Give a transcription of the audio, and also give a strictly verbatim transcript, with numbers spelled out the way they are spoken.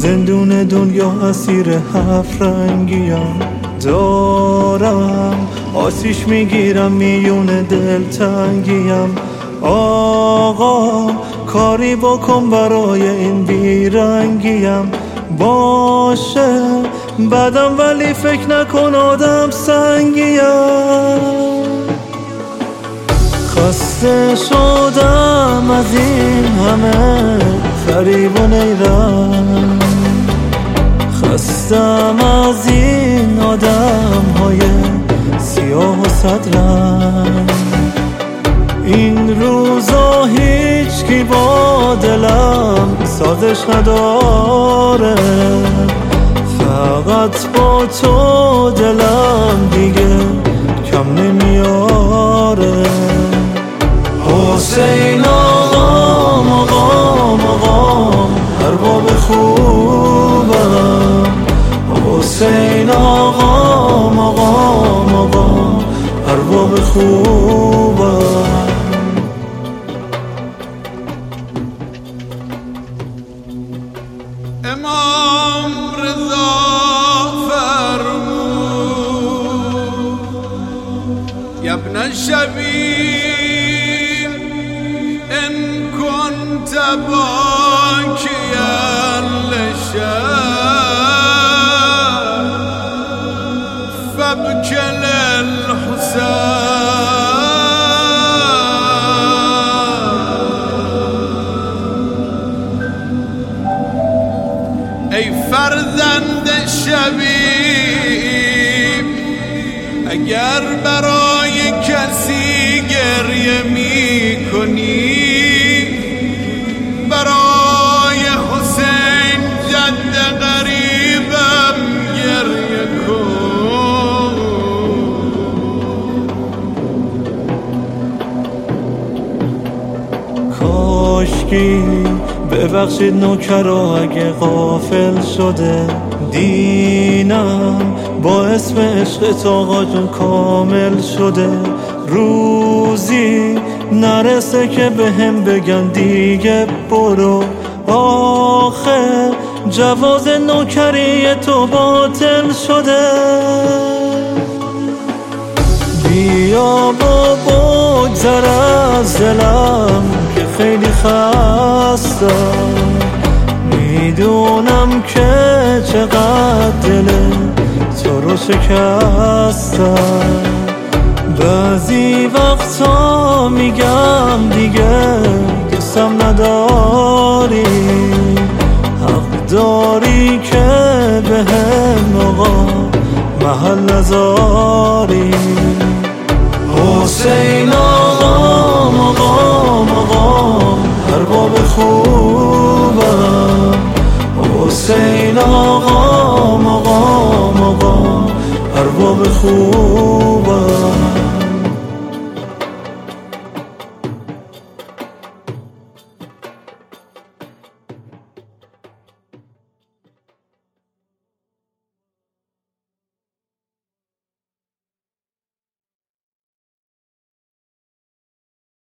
زندون دنیا اسیر هفت رنگیم، دارم آسیش میگیرم میون دلتنگیم. آقا کاری بکن برای این بیرنگیم. باشه بدم ولی فکر نکن آدم سنگیم. خسته شدم از این همه فریب و نیرم، خستم از این آدم های سیاه و صدرم. این روزا هیچ کی با دلم سازش نداره، فقط با تو دلم دیگه کم نمیاره. حسین آقام آقام آقام ارباب خوبم، حسین آقام آقام آقام ارباب خوبم. امام رضا فرمود یا ابن الشبیب ان كنت باكيا للشام فابكي للحسين. ای فرزند شبیب اگر برای کسی گریه می کنی، برای حسین جد غریبم گریه کن. کاشکی ببخشید نوکرا اگه غافل شده، دینم با اسم عشق آقا جون کامل شده. روزی نرسه که به هم بگن دیگه برو، آخه جواز نوکری تو باطل شده. بیا با بگذر از دلم که خیلی خستم، میدونم که چقدر دل تو رو شکستم. بعضی وقتا میگم دیگه دوستم نداری، حق داری که به هم آقا محل نذاری. حسین آقام آقام آقام ارباب خوبم، حسین آقام آقام آقام ارباب خوبم.